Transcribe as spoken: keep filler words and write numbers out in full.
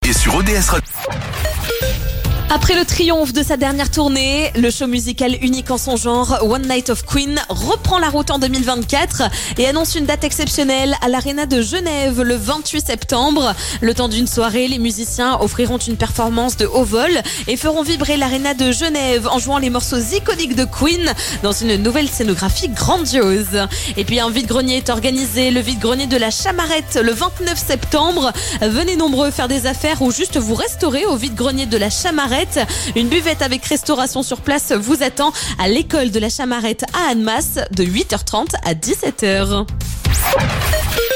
Et sur O D S Radio. Après le triomphe de sa dernière tournée, le show musical unique en son genre, One Night of Queen, reprend la route en deux mille vingt-quatre et annonce une date exceptionnelle à l'Arena de Genève le vingt-huit septembre. Le temps d'une soirée, les musiciens offriront une performance de haut vol et feront vibrer l'Arena de Genève en jouant les morceaux iconiques de Queen dans une nouvelle scénographie grandiose. Et puis un vide-grenier est organisé, le vide-grenier de la Chamarette le vingt-neuf septembre. Venez nombreux faire des affaires ou juste vous restaurer au vide-grenier de la Chamarette. Une buvette avec restauration sur place vous attend à l'école de la Chamarette à Annemasse de huit heures trente à dix-sept heures.